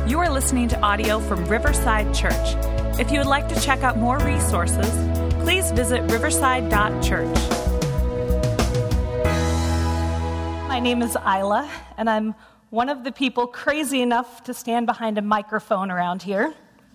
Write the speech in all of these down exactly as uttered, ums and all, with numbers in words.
You are listening to audio from Riverside Church. If you would like to check out more resources, please visit riverside dot church. My name is Isla, and I'm one of the people crazy enough to stand behind a microphone around here.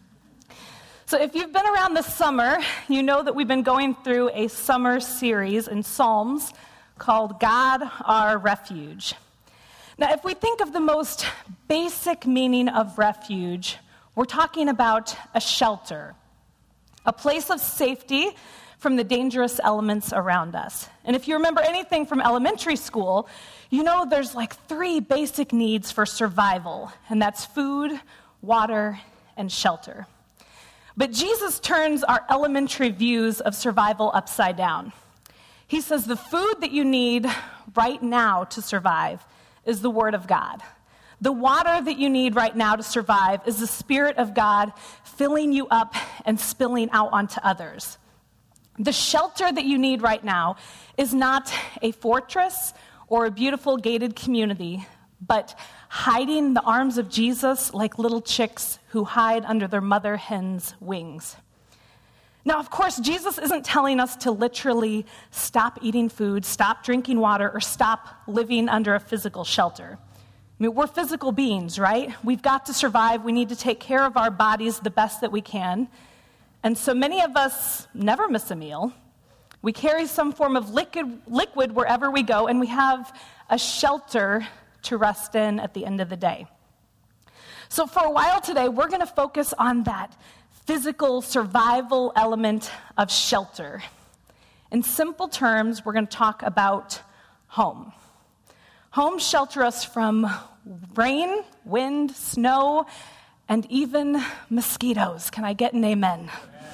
So if you've been around this summer, you know that we've been going through a summer series in Psalms called God Our Refuge. Now, if we think of the most basic meaning of refuge, we're talking about a shelter, a place of safety from the dangerous elements around us. And if you remember anything from elementary school, you know there's like three basic needs for survival, and that's food, water, and shelter. But Jesus turns our elementary views of survival upside down. He says the food that you need right now to survive is the Word of God. The water that you need right now to survive is the Spirit of God filling you up and spilling out onto others. The shelter that you need right now is not a fortress or a beautiful gated community, but hiding in the arms of Jesus like little chicks who hide under their mother hen's wings. Now, of course, Jesus isn't telling us to literally stop eating food, stop drinking water, or stop living under a physical shelter. I mean, we're physical beings, right? We've got to survive. We need to take care of our bodies the best that we can. And so many of us never miss a meal. We carry some form of liquid, liquid wherever we go, and we have a shelter to rest in at the end of the day. So for a while today, we're going to focus on that physical survival element of shelter. In simple terms, we're going to talk about home. Homes shelter us from rain, wind, snow, and even mosquitoes. Can I get an amen?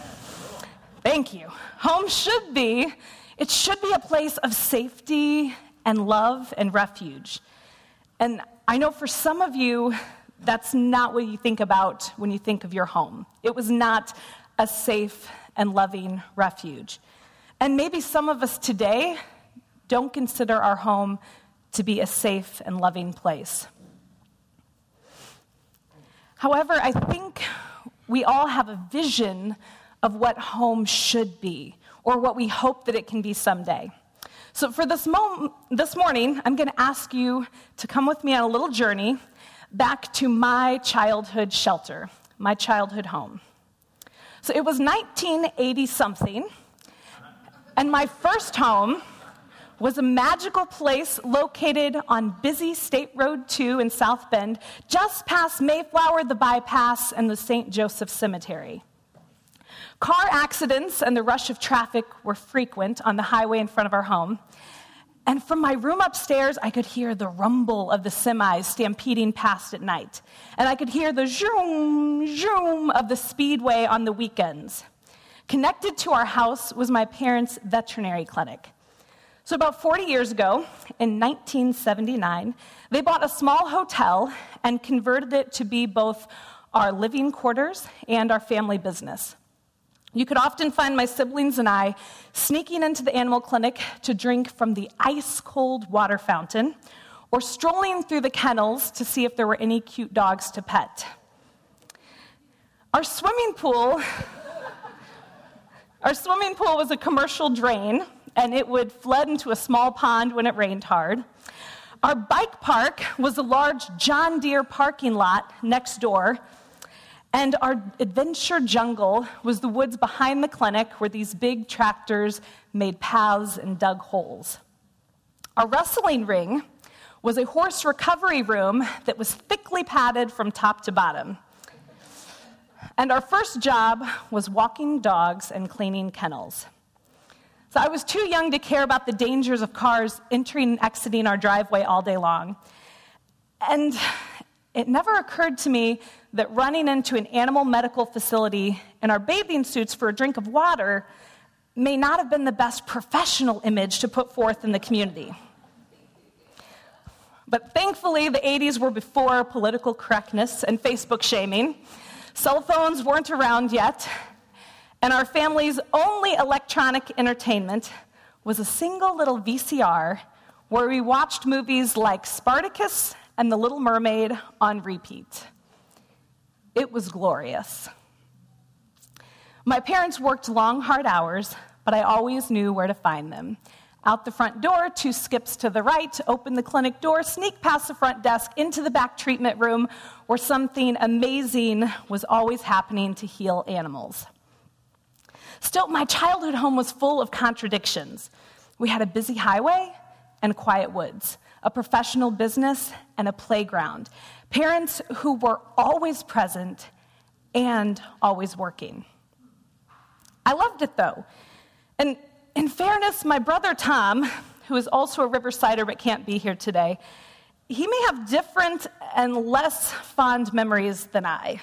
Thank you. Home should be, it should be a place of safety and love and refuge. And I know for some of you, that's not what you think about when you think of your home. It was not a safe and loving refuge. And maybe some of us today don't consider our home to be a safe and loving place. However, I think we all have a vision of what home should be, or what we hope that it can be someday. So for this, mo- this morning, I'm going to ask you to come with me on a little journey back to my childhood shelter, my childhood home. So it was nineteen eighty-something, and my first home was a magical place located on busy State Road two in South Bend, just past Mayflower, the bypass, and the Saint Joseph Cemetery. Car accidents and the rush of traffic were frequent on the highway in front of our home. And from my room upstairs, I could hear the rumble of the semis stampeding past at night. And I could hear the zoom, zoom of the speedway on the weekends. Connected to our house was my parents' veterinary clinic. So about forty years ago, in nineteen seventy-nine, they bought a small hotel and converted it to be both our living quarters and our family business. You could often find my siblings and I sneaking into the animal clinic to drink from the ice-cold water fountain, or strolling through the kennels to see if there were any cute dogs to pet. Our swimming pool, our swimming pool was a commercial drain, and it would flood into a small pond when it rained hard. Our bike park was a large John Deere parking lot next door. And our adventure jungle was the woods behind the clinic where these big tractors made paths and dug holes. Our wrestling ring was a horse recovery room that was thickly padded from top to bottom. And our first job was walking dogs and cleaning kennels. So I was too young to care about the dangers of cars entering and exiting our driveway all day long. And it never occurred to me that running into an animal medical facility in our bathing suits for a drink of water may not have been the best professional image to put forth in the community. But thankfully, the eighties were before political correctness and Facebook shaming. Cell phones weren't around yet, and our family's only electronic entertainment was a single little V C R where we watched movies like Spartacus and The Little Mermaid on repeat. It was glorious. My parents worked long, hard hours, but I always knew where to find them. Out the front door, two skips to the right, open the clinic door, sneak past the front desk, into the back treatment room, where something amazing was always happening to heal animals. Still, my childhood home was full of contradictions. We had a busy highway and quiet woods, a professional business and a playground, parents who were always present and always working. I loved it, though. And in fairness, my brother Tom, who is also a Riversider but can't be here today, he may have different and less fond memories than I.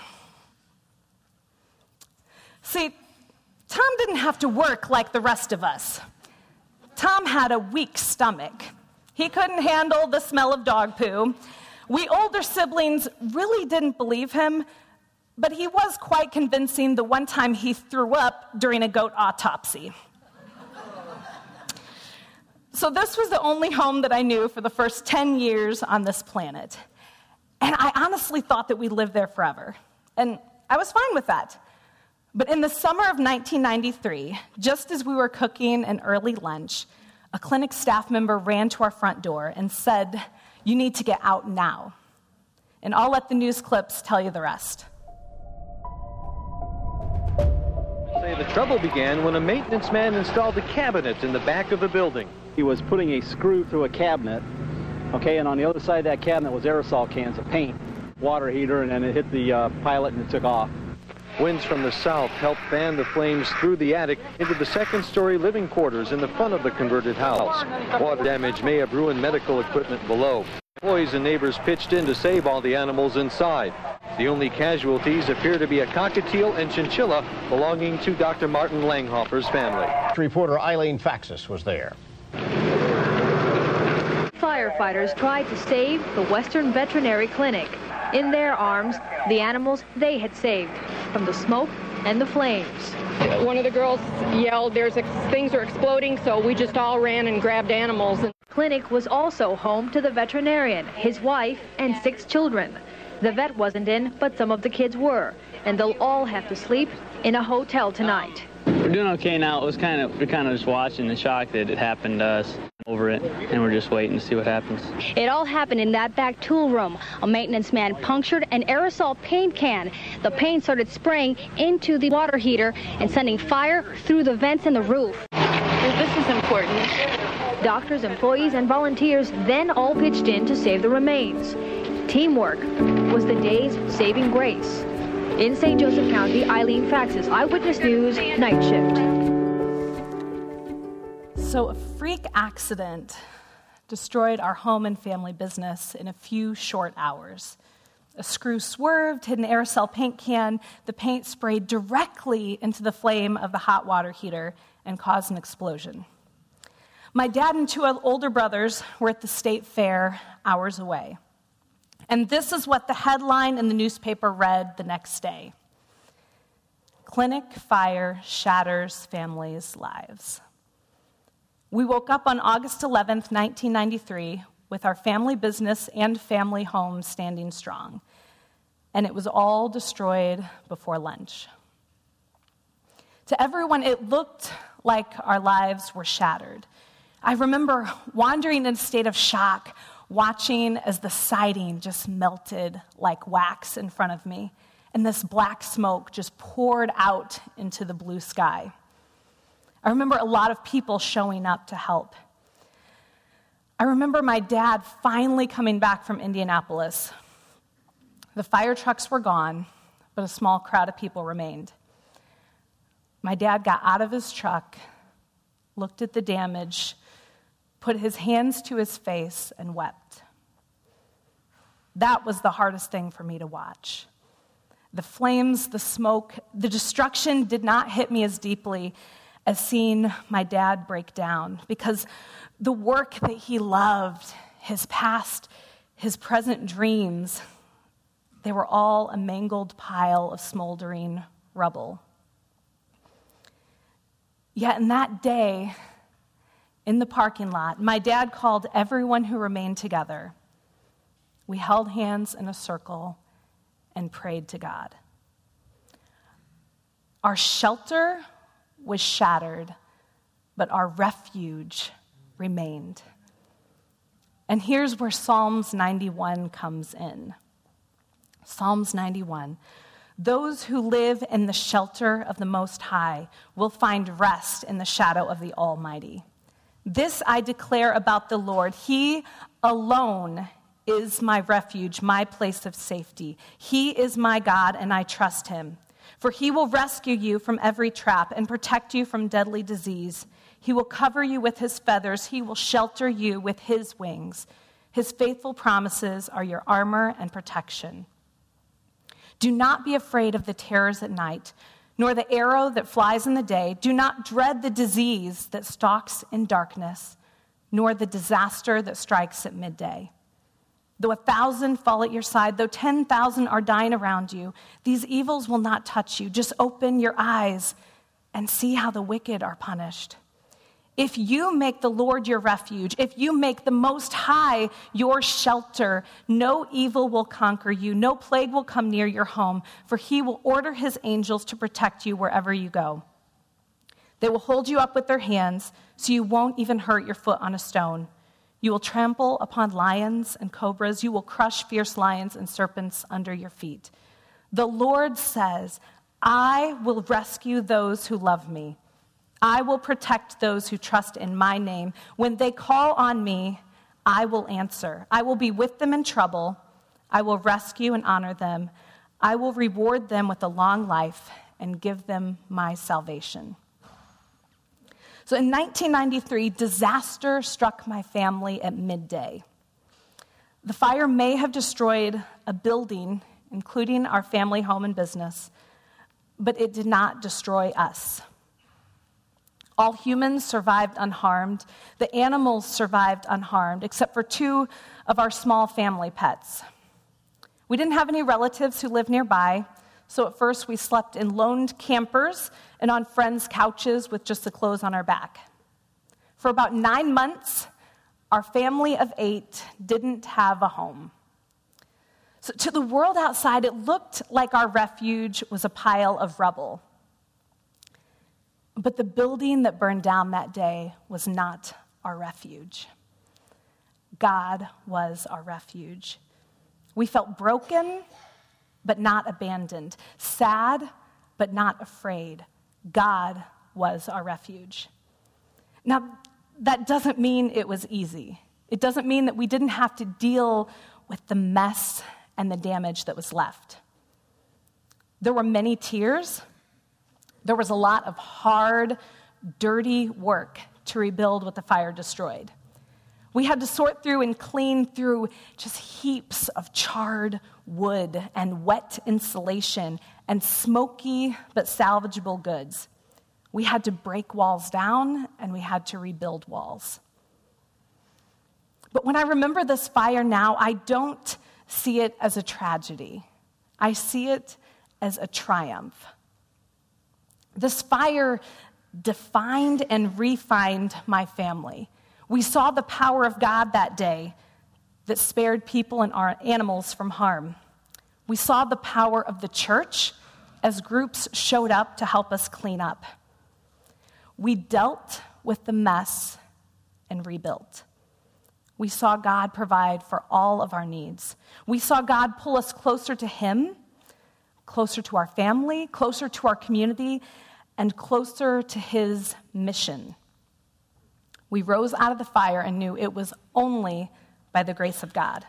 See, Tom didn't have to work like the rest of us. Tom had a weak stomach. He couldn't handle the smell of dog poo. We older siblings really didn't believe him, but he was quite convincing the one time he threw up during a goat autopsy. So this was the only home that I knew for the first ten years on this planet. And I honestly thought that we'd live there forever. And I was fine with that. But in the summer of nineteen ninety-three, just as we were cooking an early lunch, a clinic staff member ran to our front door and said, "You need to get out now." And I'll let the news clips tell you the rest. Say the trouble began when a maintenance man installed a cabinet in the back of the building. He was putting a screw through a cabinet, okay, and on the other side of that cabinet was aerosol cans of paint, water heater, and then it hit the uh, pilot and it took off. Winds from the south helped fan the flames through the attic into the second-story living quarters in the front of the converted house. Water damage may have ruined medical equipment below. Employees and neighbors pitched in to save all the animals inside. The only casualties appear to be a cockatiel and chinchilla belonging to Doctor Martin Langhofer's family. Reporter Eileen Faxis was there. Firefighters tried to save the Western Veterinary Clinic. In their arms, the animals they had saved from the smoke and the flames. One of the girls yelled, "There's ex things are exploding," so we just all ran and grabbed animals. The clinic was also home to the veterinarian, his wife, and six children. The vet wasn't in, but some of the kids were, and they'll all have to sleep in a hotel tonight. We're doing okay now. It was kind of, we're kind of just watching the shock that it happened to us over it, and we're just waiting to see what happens. It all happened in that back tool room. A maintenance man punctured an aerosol paint can. The paint started spraying into the water heater and sending fire through the vents in the roof. This is important. Doctors, employees, and volunteers then all pitched in to save the remains. Teamwork was the day's saving grace. In Saint Joseph County, Eileen Faxis, Eyewitness News, Night Shift. So a freak accident destroyed our home and family business in a few short hours. A screw swerved, hit an aerosol paint can. The paint sprayed directly into the flame of the hot water heater and caused an explosion. My dad and two older brothers were at the state fair hours away. And this is what the headline in the newspaper read the next day. Clinic fire shatters families' lives. We woke up on August eleventh, nineteen ninety-three, with our family business and family home standing strong. And it was all destroyed before lunch. To everyone, it looked like our lives were shattered. I remember wandering in a state of shock, watching as the siding just melted like wax in front of me, and this black smoke just poured out into the blue sky. I remember a lot of people showing up to help. I remember my dad finally coming back from Indianapolis. The fire trucks were gone, but a small crowd of people remained. My dad got out of his truck, looked at the damage, put his hands to his face, and wept. That was the hardest thing for me to watch. The flames, the smoke, the destruction did not hit me as deeply as seeing my dad break down, because the work that he loved, his past, his present dreams, they were all a mangled pile of smoldering rubble. Yet in that day, in the parking lot, my dad called everyone who remained together. We held hands in a circle and prayed to God. Our shelter was shattered, but our refuge remained. And here's where Psalms ninety-one comes in. Psalms ninety-one. Those who live in the shelter of the Most High will find rest in the shadow of the Almighty. This I declare about the Lord. He alone is my refuge, my place of safety. He is my God, and I trust him. For he will rescue you from every trap and protect you from deadly disease. He will cover you with his feathers. He will shelter you with his wings. His faithful promises are your armor and protection. Do not be afraid of the terrors at night, nor the arrow that flies in the day. Do not dread the disease that stalks in darkness, nor the disaster that strikes at midday. Though a thousand fall at your side, though ten thousand are dying around you, these evils will not touch you. Just open your eyes and see how the wicked are punished. If you make the Lord your refuge, if you make the Most High your shelter, no evil will conquer you, no plague will come near your home, for he will order his angels to protect you wherever you go. They will hold you up with their hands, so you won't even hurt your foot on a stone. You will trample upon lions and cobras. You will crush fierce lions and serpents under your feet. The Lord says, I will rescue those who love me. I will protect those who trust in my name. When they call on me, I will answer. I will be with them in trouble. I will rescue and honor them. I will reward them with a long life and give them my salvation. So in nineteen ninety-three, disaster struck my family at midday. The fire may have destroyed a building, including our family home and business, but it did not destroy us. All humans survived unharmed. The animals survived unharmed, except for two of our small family pets. We didn't have any relatives who lived nearby, so at first we slept in loaned campers and on friends' couches with just the clothes on our back. For about nine months, our family of eight didn't have a home. So to the world outside, it looked like our refuge was a pile of rubble. But the building that burned down that day was not our refuge. God was our refuge. We felt broken, but not abandoned. Sad, but not afraid. God was our refuge. Now, that doesn't mean it was easy. It doesn't mean that we didn't have to deal with the mess and the damage that was left. There were many tears. There was a lot of hard, dirty work to rebuild what the fire destroyed. We had to sort through and clean through just heaps of charred wood and wet insulation and smoky but salvageable goods. We had to break walls down and we had to rebuild walls. But when I remember this fire now, I don't see it as a tragedy. I see it as a triumph. This fire defined and refined my family. We saw the power of God that day that spared people and our animals from harm. We saw the power of the church as groups showed up to help us clean up. We dealt with the mess and rebuilt. We saw God provide for all of our needs. We saw God pull us closer to him, closer to our family, closer to our community, and closer to his mission. We rose out of the fire and knew it was only by the grace of God.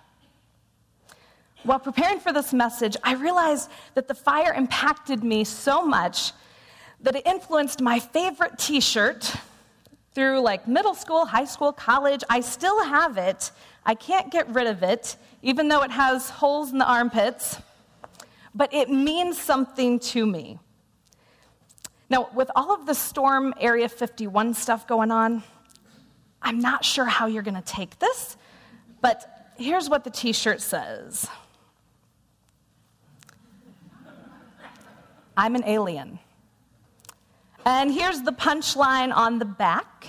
While preparing for this message, I realized that the fire impacted me so much that it influenced my favorite t-shirt through like middle school, high school, college. I still have it. I can't get rid of it, even though it has holes in the armpits, but it means something to me. Now, with all of the Storm Area fifty-one stuff going on, I'm not sure how you're going to take this, but here's what the t-shirt says. I'm an alien. And here's the punchline on the back.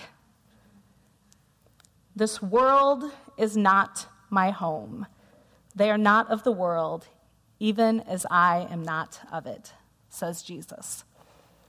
This world is not my home. They are not of the world, even as I am not of it, says Jesus.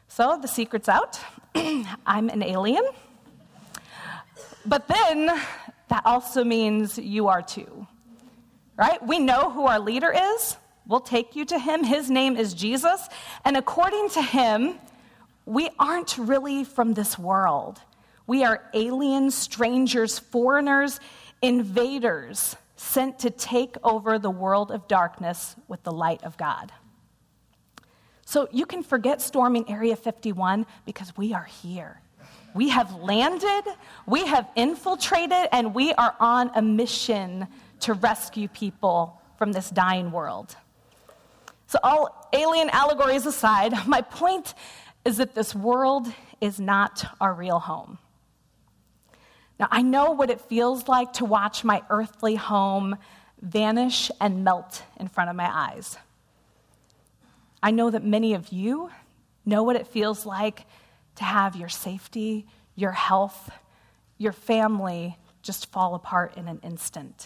So the secret's out. I'm an alien. But then that also means you are too, right? We know who our leader is. We'll take you to him. His name is Jesus. And according to him, we aren't really from this world. We are aliens, strangers, foreigners, invaders, sent to take over the world of darkness with the light of God. So you can forget storming Area fifty-one because we are here. We have landed, we have infiltrated, and we are on a mission to rescue people from this dying world. So all alien allegories aside, my point is that this world is not our real home. Now, I know what it feels like to watch my earthly home vanish and melt in front of my eyes. I know that many of you know what it feels like to have your safety, your health, your family just fall apart in an instant.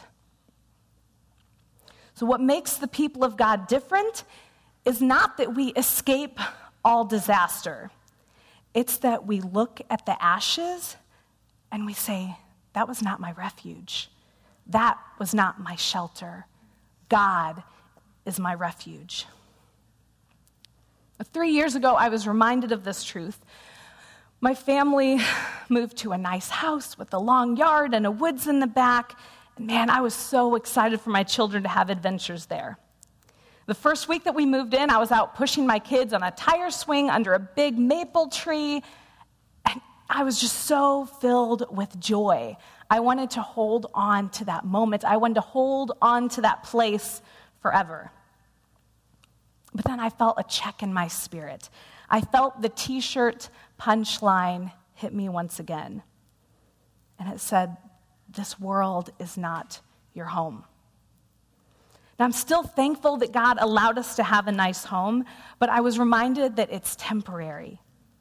So what makes the people of God different is not that we escape all disaster. It's that we look at the ashes and we say, that was not my refuge. That was not my shelter. God is my refuge. Three years ago, I was reminded of this truth. My family moved to a nice house with a long yard and a woods in the back. And man, I was so excited for my children to have adventures there. The first week that we moved in, I was out pushing my kids on a tire swing under a big maple tree. And I was just so filled with joy. I wanted to hold on to that moment. I wanted to hold on to that place forever. But then I felt a check in my spirit. I felt the t-shirt punchline hit me once again. And it said, this world is not your home. Now, I'm still thankful that God allowed us to have a nice home, but I was reminded that it's temporary.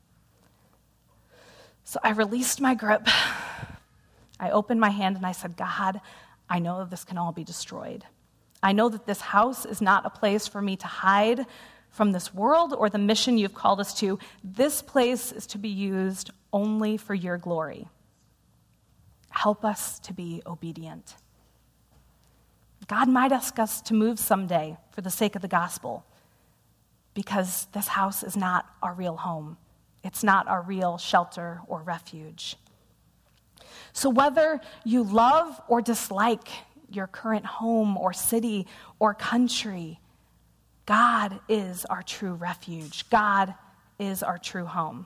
So I released my grip. I opened my hand and I said, God, I know that this can all be destroyed. I know that this house is not a place for me to hide from this world or the mission you've called us to. This place is to be used only for your glory. Help us to be obedient. God might ask us to move someday for the sake of the gospel, because this house is not our real home. It's not our real shelter or refuge. So whether you love or dislike your current home or city or country, God is our true refuge. God is our true home.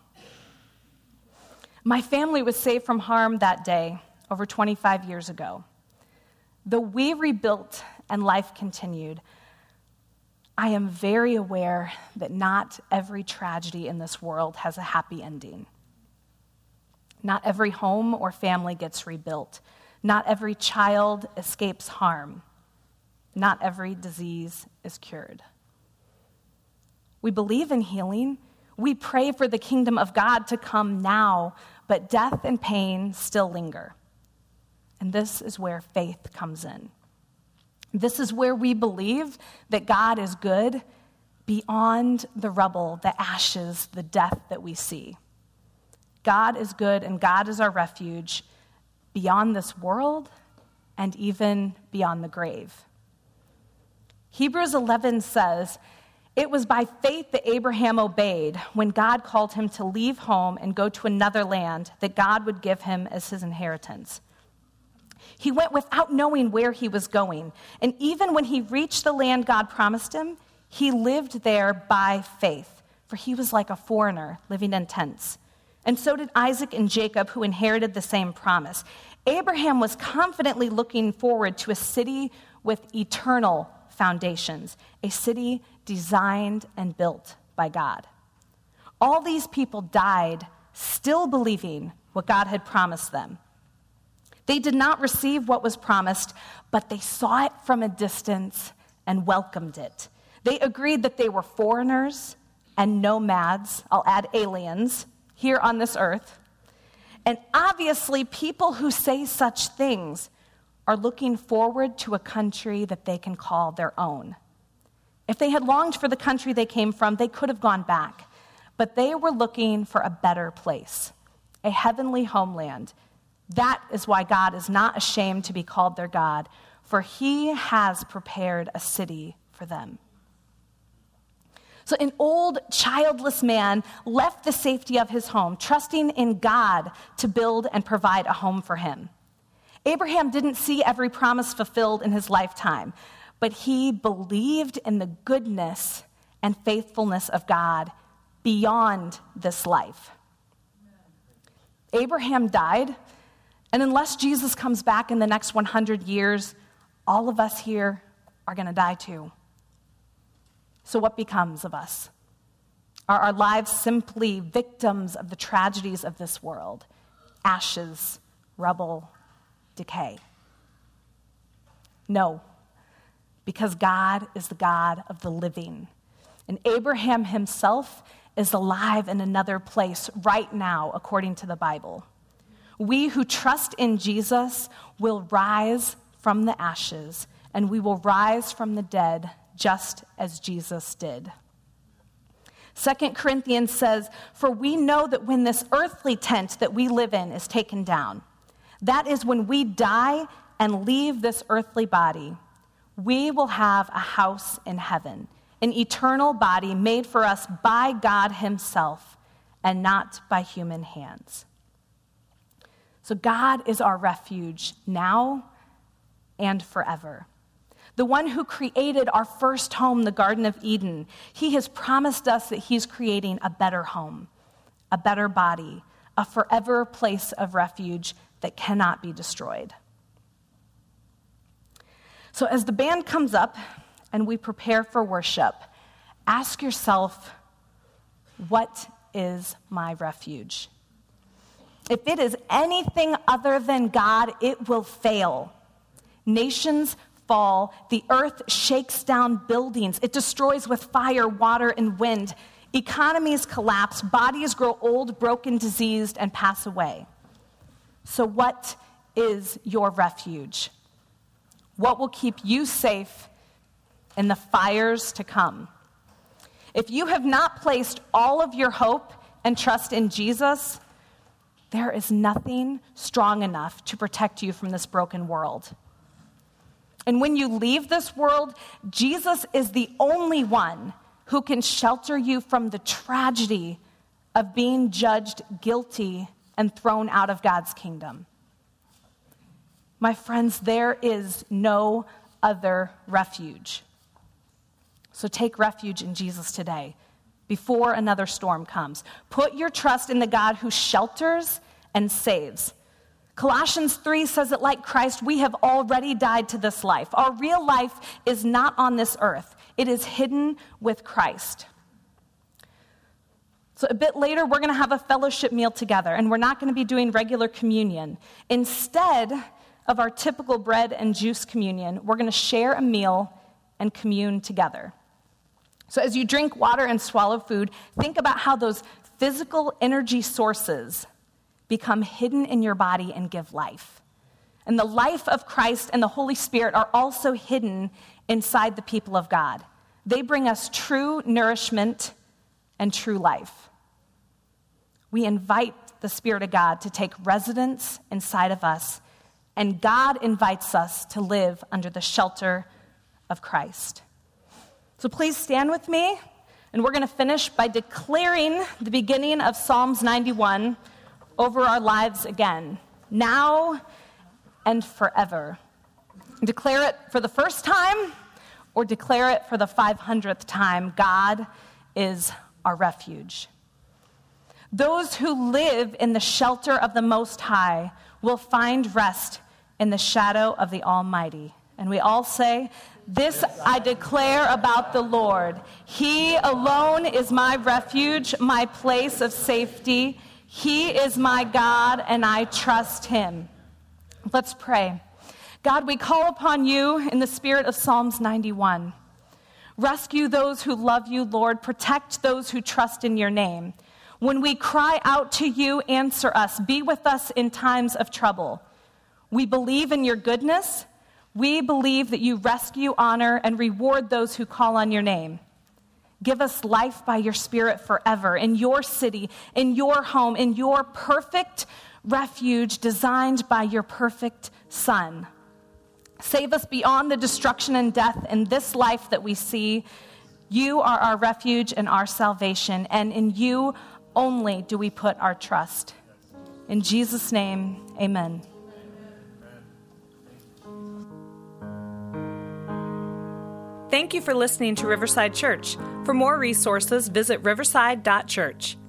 My family was saved from harm that day over twenty-five years ago. Though we rebuilt and life continued, I am very aware that not every tragedy in this world has a happy ending. Not every home or family gets rebuilt. Not every child escapes harm. Not every disease is cured. We believe in healing. We pray for the kingdom of God to come now, but death and pain still linger. And this is where faith comes in. This is where we believe that God is good beyond the rubble, the ashes, the death that we see. God is good, and God is our refuge beyond this world and even beyond the grave. Hebrews eleven says, it was by faith that Abraham obeyed when God called him to leave home and go to another land that God would give him as his inheritance. He went without knowing where he was going, and even when he reached the land God promised him, he lived there by faith, for he was like a foreigner living in tents. And so did Isaac and Jacob, who inherited the same promise. Abraham was confidently looking forward to a city with eternal foundations, a city designed and built by God. All these people died still believing what God had promised them. They did not receive what was promised, but they saw it from a distance and welcomed it. They agreed that they were foreigners and nomads, I'll add aliens, here on this earth. And obviously, people who say such things are looking forward to a country that they can call their own. If they had longed for the country they came from, they could have gone back. but they were looking for a better place, a heavenly homeland. That is why God is not ashamed to be called their God, for he has prepared a city for them. So an old, childless man left the safety of his home, trusting in God to build and provide a home for him. Abraham didn't see every promise fulfilled in his lifetime, but he believed in the goodness and faithfulness of God beyond this life. Abraham died, and unless Jesus comes back in the next one hundred years, all of us here are going to die too. So what becomes of us? Are our lives simply victims of the tragedies of this world? Ashes, rubble, decay? No, because God is the God of the living. And Abraham himself is alive in another place right now, according to the Bible. We who trust in Jesus will rise from the ashes, and we will rise from the dead just as Jesus did. Second Corinthians says, "For we know that when this earthly tent that we live in is taken down, that is when we die and leave this earthly body, we will have a house in heaven, an eternal body made for us by God himself and not by human hands." So God is our refuge now and forever. The one who created our first home, the Garden of Eden, he has promised us that he's creating a better home, a better body, a forever place of refuge that cannot be destroyed. So as the band comes up and we prepare for worship, ask yourself, what is my refuge? If it is anything other than God, it will fail. Nations fall, the earth shakes down buildings, it destroys with fire, water, and wind. Economies collapse, bodies grow old, broken, diseased, and pass away. So what is your refuge? What will keep you safe in the fires to come? If you have not placed all of your hope and trust in Jesus, there is nothing strong enough to protect you from this broken world. And when you leave this world, Jesus is the only one who can shelter you from the tragedy of being judged guilty and thrown out of God's kingdom. My friends, there is no other refuge. So take refuge in Jesus today before another storm comes. Put your trust in the God who shelters and saves. Colossians three says that like Christ, we have already died to this life. Our real life is not on this earth. It is hidden with Christ. So a bit later, we're going to have a fellowship meal together, and we're not going to be doing regular communion. Instead of our typical bread and juice communion, we're going to share a meal and commune together. So as you drink water and swallow food, think about how those physical energy sources become hidden in your body and give life. And the life of Christ and the Holy Spirit are also hidden inside the people of God. They bring us true nourishment and true life. We invite the Spirit of God to take residence inside of us, and God invites us to live under the shelter of Christ. So please stand with me, and we're going to finish by declaring the beginning of Psalms ninety-one over our lives again, now and forever. Declare it for the first time or declare it for the five hundredth time. God is our refuge. Those who live in the shelter of the Most High will find rest in the shadow of the Almighty. And we all say, "This I declare about the Lord. He alone is my refuge, my place of safety. He is my God, and I trust him." Let's pray. God, we call upon you in the spirit of Psalms ninety-one. Rescue those who love you, Lord. Protect those who trust in your name. When we cry out to you, answer us. Be with us in times of trouble. We believe in your goodness. We believe that you rescue, honor, and reward those who call on your name. Give us life by your Spirit forever in your city, in your home, in your perfect refuge designed by your perfect Son. Save us beyond the destruction and death in this life that we see. You are our refuge and our salvation, and in you only do we put our trust. In Jesus' name, amen. Thank you for listening to Riverside Church. For more resources, visit riverside dot church.